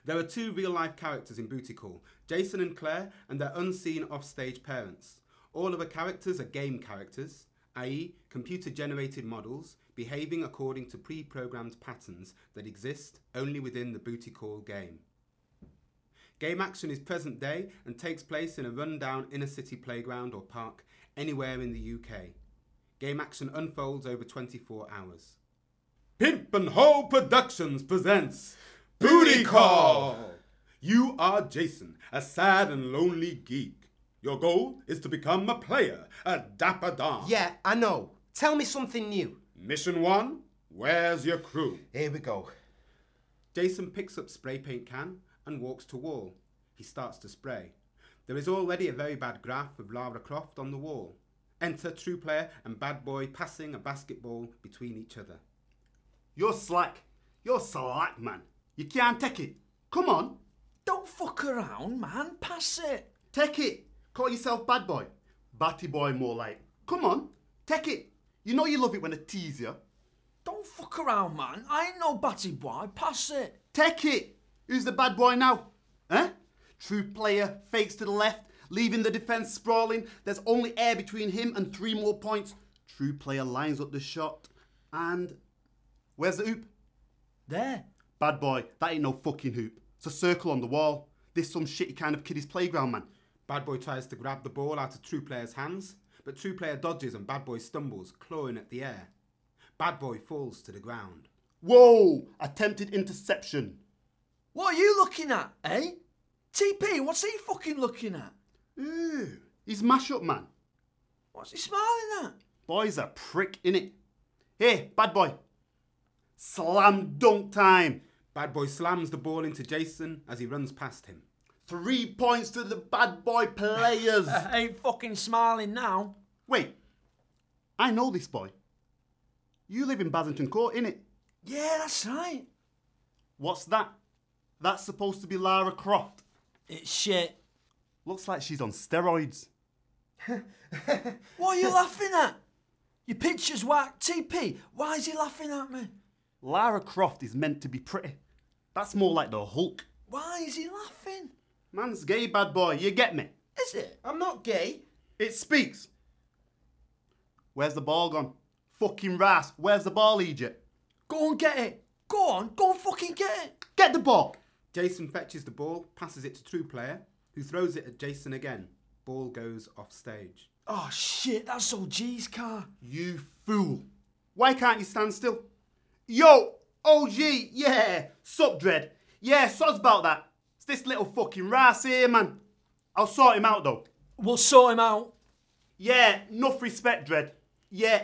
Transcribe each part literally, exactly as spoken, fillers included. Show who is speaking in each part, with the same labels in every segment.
Speaker 1: There are two real-life characters in Booty Call, Jason and Claire, and their unseen off-stage parents. All other characters are game characters, that is computer-generated models behaving according to pre-programmed patterns that exist only within the Booty Call game. Game action is present day and takes place in a run-down inner-city playground or park anywhere in the U K. Game action unfolds over twenty-four hours. Pimp and Ho Productions presents Booty Call! You are Jason, a sad and lonely geek. Your goal is to become a player, a dapper don.
Speaker 2: Yeah, I know. Tell me something new.
Speaker 1: Mission one, where's your crew?
Speaker 2: Here we go.
Speaker 1: Jason picks up spray paint can and walks to wall. He starts to spray. There is already a very bad graph of Lara Croft on the wall. Enter True Player and Bad Boy passing a basketball between each other.
Speaker 3: You're slack. You're slack, man. You can't take it. Come on.
Speaker 4: Don't fuck around, man. Pass it.
Speaker 3: Take it. Call yourself Bad Boy. Batty Boy more like. Come on. Take it. You know you love it when I tease you.
Speaker 4: Don't fuck around, man. I ain't no batty boy. Pass it.
Speaker 3: Take it. Who's the bad boy now? Eh? True Player fakes to the left, leaving the defence sprawling. There's only air between him and three more points. True Player lines up the shot. And where's the hoop?
Speaker 4: There.
Speaker 3: Bad Boy, that ain't no fucking hoop. It's a circle on the wall. This some shitty kind of kiddie's playground, man.
Speaker 1: Bad Boy tries to grab the ball out of True Player's hands, but True Player dodges and Bad Boy stumbles, clawing at the air. Bad Boy falls to the ground.
Speaker 3: Whoa! Attempted interception.
Speaker 4: What are you looking at, eh? T P, what's he fucking looking at?
Speaker 3: Ooh, he's mash up, man.
Speaker 4: What's he smiling at?
Speaker 3: Boy's a prick, innit? Hey, Bad Boy. Slam dunk time.
Speaker 1: Bad Boy slams the ball into Jason as he runs past him.
Speaker 3: Three points to the Bad Boy players.
Speaker 4: I ain't fucking smiling now.
Speaker 3: Wait, I know this boy. You live in Basington Court, innit?
Speaker 4: Yeah, that's right.
Speaker 3: What's that? That's supposed to be Lara Croft.
Speaker 4: It's shit.
Speaker 3: Looks like she's on steroids.
Speaker 4: What are you laughing at? Your picture's whack. T P, why is he laughing at me?
Speaker 3: Lara Croft is meant to be pretty. That's more like the Hulk.
Speaker 4: Why is he laughing?
Speaker 3: Man's gay, Bad Boy, you get me?
Speaker 4: Is it?
Speaker 2: I'm not gay.
Speaker 3: It speaks. Where's the ball gone? Fucking Ras, where's the ball, Egypt?
Speaker 4: Go and get it. Go on, go and fucking get it.
Speaker 3: Get the ball.
Speaker 1: Jason fetches the ball, passes it to True Player, who throws it at Jason again. Ball goes off stage.
Speaker 4: Oh shit, that's O G's car.
Speaker 3: You fool. Why can't you stand still? Yo, O G, yeah. Sup, Dread? Yeah, sods about that. It's this little fucking Ras here, man. I'll sort him out, though.
Speaker 4: We'll sort him out.
Speaker 3: Yeah, enough respect, Dread. Yeah.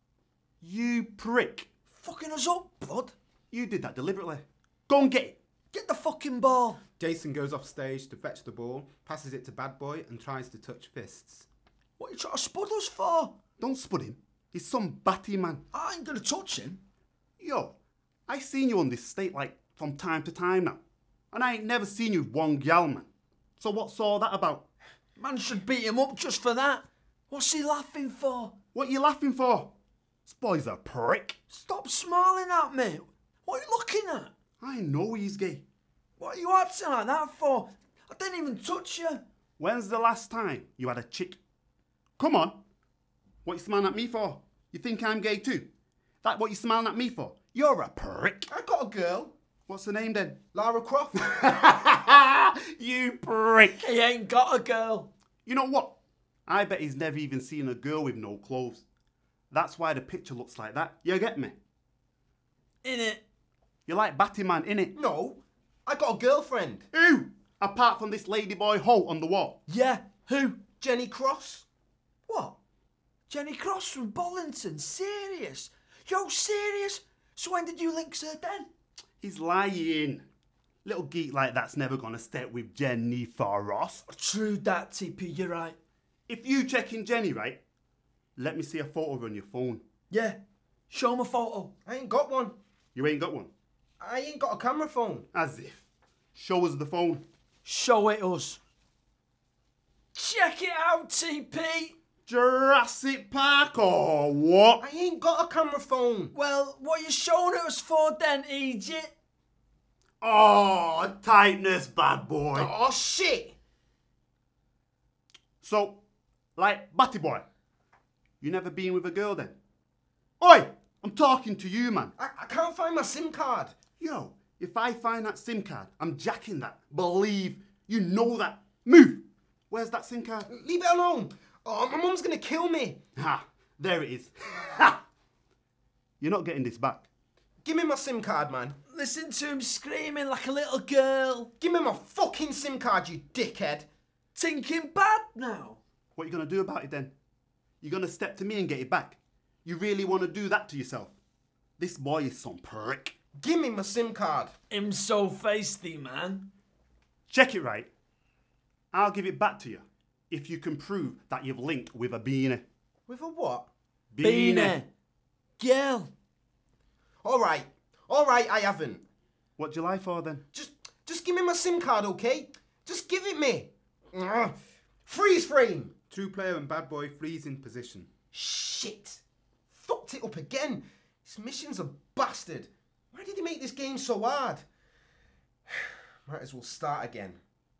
Speaker 3: You prick.
Speaker 4: Fucking us up, blood.
Speaker 3: You did that deliberately. Go and get it.
Speaker 4: Get the fucking ball.
Speaker 1: Jason goes off stage to fetch the ball, passes it to Bad Boy and tries to touch fists.
Speaker 4: What are you trying to spud us for?
Speaker 3: Don't spud him. He's some batty man.
Speaker 4: I ain't gonna touch him.
Speaker 3: Yo, I seen you on this state like from time to time now. And I ain't never seen you with one gal, man. So what's all that about?
Speaker 4: Man should beat him up just for that. What's he laughing for?
Speaker 3: What you laughing for? This boy's a prick.
Speaker 4: Stop smiling at me. What are you looking at?
Speaker 3: I know he's gay.
Speaker 4: What are you acting like that for? I didn't even touch you.
Speaker 3: When's the last time you had a chick? Come on. What you smiling at me for? You think I'm gay too? That what you smiling at me for? You're a prick.
Speaker 2: I got a girl.
Speaker 3: What's her name then?
Speaker 2: Lara Croft.
Speaker 3: You prick.
Speaker 4: He ain't got a girl.
Speaker 3: You know what? I bet he's never even seen a girl with no clothes. That's why the picture looks like that. You get me?
Speaker 4: Innit?
Speaker 3: You like Batty Man, innit?
Speaker 2: No, I got a girlfriend.
Speaker 3: Who? Apart from this ladyboy hoe on the wall.
Speaker 4: Yeah, who?
Speaker 2: Jenny Cross.
Speaker 4: What? Jenny Cross from Bollington? Serious? Yo, serious? So when did you link her then?
Speaker 3: He's lying. Little geek like that's never gonna step with Jenny for Ross.
Speaker 4: True that, T P, you're right.
Speaker 3: If you checking Jenny, right, let me see a photo of her on your phone.
Speaker 4: Yeah, show him a photo.
Speaker 2: I ain't got one.
Speaker 3: You ain't got one?
Speaker 2: I ain't got a camera phone.
Speaker 3: As if. Show us the phone.
Speaker 4: Show it us. Check it out, T P.
Speaker 3: Jurassic Park or what?
Speaker 2: I ain't got a camera phone.
Speaker 4: Well, what you showing it us for then, Egypt?
Speaker 3: Oh, tightness, bad boy.
Speaker 2: Oh, shit!
Speaker 3: So, like, Batty boy, you never been with a girl then? Oi, I'm talking to you, man.
Speaker 2: I, I can't find my SIM card.
Speaker 3: Yo, if I find that SIM card, I'm jacking that. Believe, you know that. Move. Where's that SIM card?
Speaker 2: Leave it alone. Oh, my mum's gonna kill me.
Speaker 3: Ha, there it is. Ha! You're not getting this back.
Speaker 2: Give me my SIM card, man.
Speaker 4: Listen to him screaming like a little girl.
Speaker 2: Give me my fucking SIM card, you dickhead.
Speaker 4: Thinking bad now.
Speaker 3: What are you going to do about it then? You're going to step to me and get it back? You really want to do that to yourself? This boy is some prick.
Speaker 2: Give me my SIM card.
Speaker 4: Him so feisty, man.
Speaker 3: Check it right. I'll give it back to you if you can prove that you've linked with a beanie.
Speaker 2: With a what?
Speaker 4: Beanie. Girl.
Speaker 2: All right. All right, I haven't.
Speaker 3: What do you lie for then?
Speaker 2: Just, just give me my SIM card, okay? Just give it me. Ugh. Freeze frame.
Speaker 1: True player and bad boy freeze in position.
Speaker 2: Shit. Fucked it up again. This mission's a bastard. Why did he make this game so hard? Might as well start again.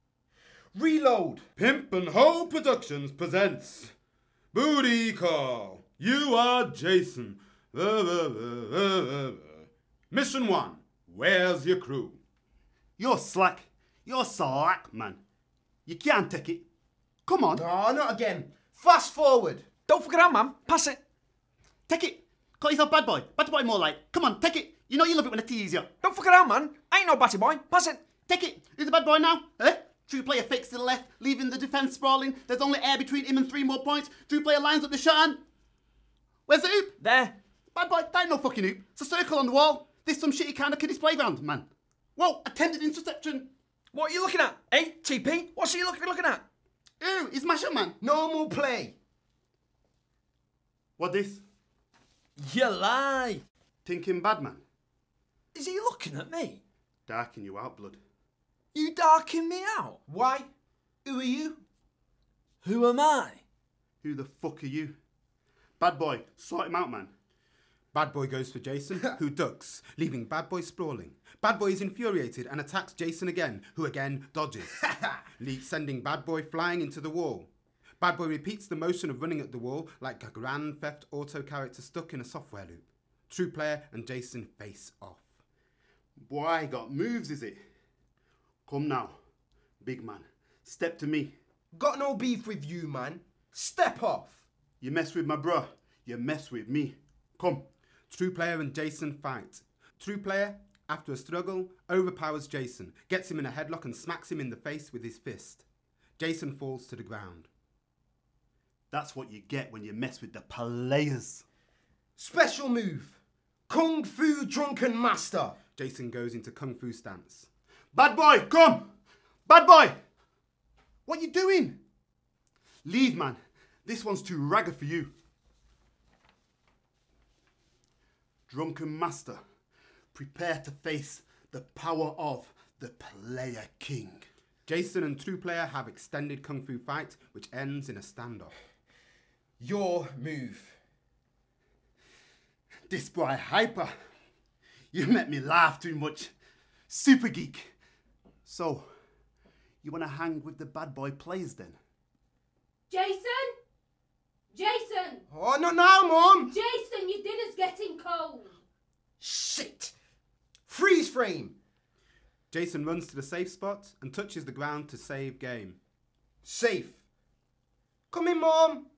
Speaker 2: Reload.
Speaker 1: Pimp and Hoe Productions presents Booty Call. You are Jason. Uh, uh, uh, uh, uh. Mission one. Where's your crew?
Speaker 3: You're slack. You're slack, man. You can't take it. Come on.
Speaker 2: No, not again. Fast forward.
Speaker 4: Don't fuck around, man. Pass it.
Speaker 3: Take it. Call yourself bad boy. Bad boy more like. Come on, take it. You know you love it when I tease you.
Speaker 4: Don't fuck around, man. I ain't no batty boy. Pass it.
Speaker 3: Take it. Who's the bad boy now? Eh? True player fakes to the left, leaving the defence sprawling. There's only air between him and three more points. True player lines up the shot and... Where's the hoop?
Speaker 4: There.
Speaker 3: Bad boy, that ain't no fucking hoop. It's a circle on the wall. This some shitty kind of kiddies playground, man. Whoa, attempted interception.
Speaker 4: What are you looking at? Eh? T P? What's he looking, looking at?
Speaker 3: Ew, he's masher, man.
Speaker 2: Normal play.
Speaker 3: What this?
Speaker 4: You lie.
Speaker 3: Thinking bad, man.
Speaker 4: Is he looking at me?
Speaker 3: Darking you out, blood.
Speaker 4: You darking me out?
Speaker 2: Why? Who are you?
Speaker 4: Who am I?
Speaker 3: Who the fuck are you? Bad boy, sort him out, man.
Speaker 1: Bad boy goes for Jason, who ducks, leaving bad boy sprawling. Bad boy is infuriated and attacks Jason again, who again dodges, le- sending bad boy flying into the wall. Bad boy repeats the motion of running at the wall like a Grand Theft Auto character stuck in a software loop. True player and Jason face off.
Speaker 3: Boy, got moves, is it? Come now, big man. Step to me.
Speaker 2: Got no beef with you, man. Step off.
Speaker 3: You mess with my bruh, you mess with me. Come.
Speaker 1: True player and Jason fight. True player, after a struggle, overpowers Jason, gets him in a headlock and smacks him in the face with his fist. Jason falls to the ground.
Speaker 3: That's what you get when you mess with the players.
Speaker 2: Special move. Kung Fu Drunken Master.
Speaker 1: Jason goes into Kung Fu stance.
Speaker 3: Bad boy, come! Bad boy! What you doing? Leave, man. This one's too ragged for you. Drunken Master, prepare to face the power of the Player King.
Speaker 1: Jason and True Player have extended Kung Fu fight, which ends in a standoff.
Speaker 2: Your move.
Speaker 3: This boy hyper. You make me laugh too much. Super geek. So, you want to hang with the bad boy players then?
Speaker 5: Jason? Jason!
Speaker 2: Oh, not now, Mom.
Speaker 5: Jason, your dinner's getting cold.
Speaker 2: Shit. Freeze frame.
Speaker 1: Jason runs to the safe spot and touches the ground to save game.
Speaker 2: Safe. Come in, Mom.